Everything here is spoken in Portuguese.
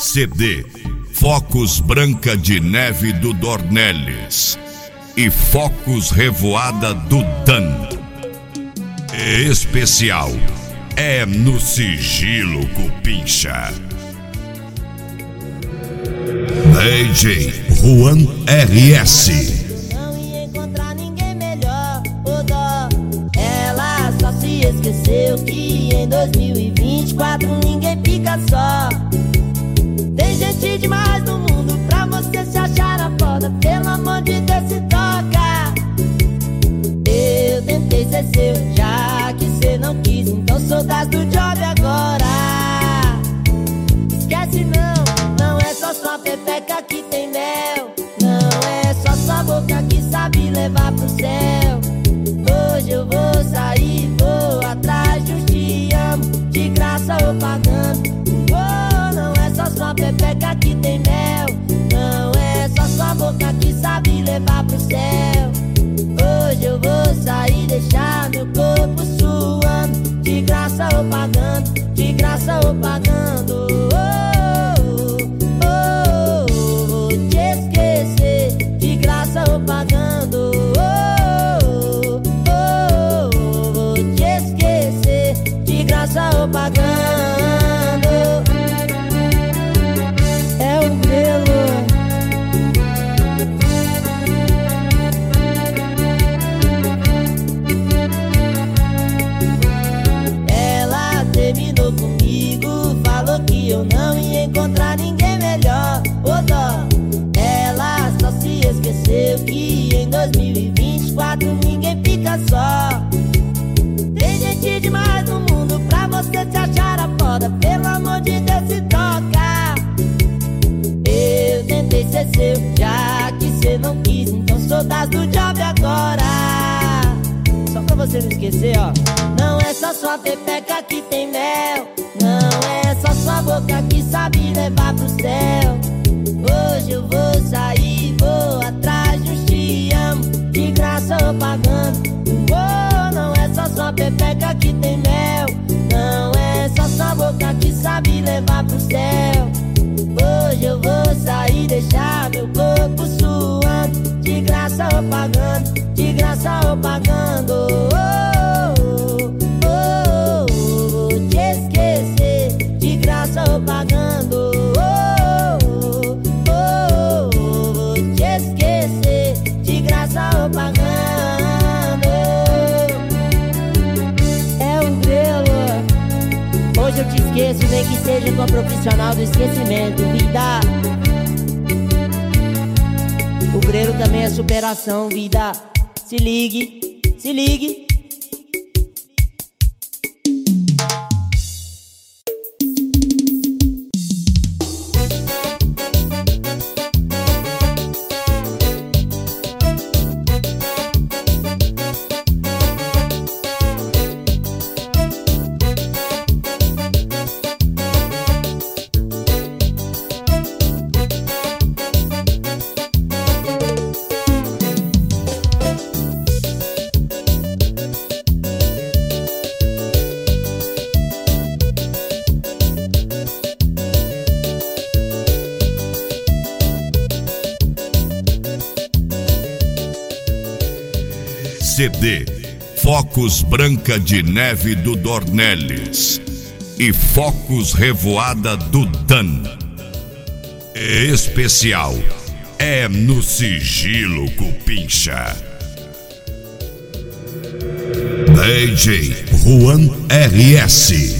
CD Focos Branca de Neve do Dornelles e Focos Revoada do Dan. Especial é no Sigilo Cupincha. DJ Juan RS. Não ia encontrar ninguém melhor, ô dó. Ela só se esqueceu que em 2024 ninguém fica só. Tem gente demais no mundo pra você se achar a foda. Pelo amor de Deus, se toca. Eu tentei ser seu, já que cê não quis, então sou das do job agora. Esquece não é só sua pepeca que tem mel. Não é só sua boca que sabe levar pro céu. Hoje eu vou sair, vou atrás de um te amo, de graça ou pagando. Oh, não é só sua pepeca que tem mel. Não é só sua boca que sabe levar pro céu. Hoje eu vou sair, deixar meu corpo suando, de graça ou pagando, de graça ou pagando. Vou te esquecer, de graça ou pagando. Vou te esquecer, de graça ou pagando. É o Grelo. Terminou comigo, falou que eu não ia encontrar ninguém melhor, ô dó. Ela só se esqueceu que em 2024 ninguém fica só. Tem gente demais no mundo pra você se achar a foda. Pelo amor de Deus, se toca. Eu tentei ser seu, já que cê não quis, então sou das do job agora. Só pra você não esquecer, ó. Não é só sua pepeca que tem mel. Não é só sua boca que sabe levar pro céu. Hoje eu vou sair, vou atrás de um te amo, de graça ou pagando. Oh, não é só sua pepeca que tem mel. Não é só sua boca que sabe levar pro céu. Hoje eu vou sair, deixar meu corpo suando, de graça ou pagando, de graça ou pagando. Vou te esquecer, de graça ou pagando. Vou te esquecer, de graça ou pagando. É o Grelo. Hoje eu te esqueço, nem que seja com a profissional do esquecimento, vida. O Grelo também é superação, vida. Se ligue, se ligue. CD Focos Branca de Neve do Dornelles e Focos Revoada do Dan. Especial é no Sigilo Cupincha. DJ Juan RS.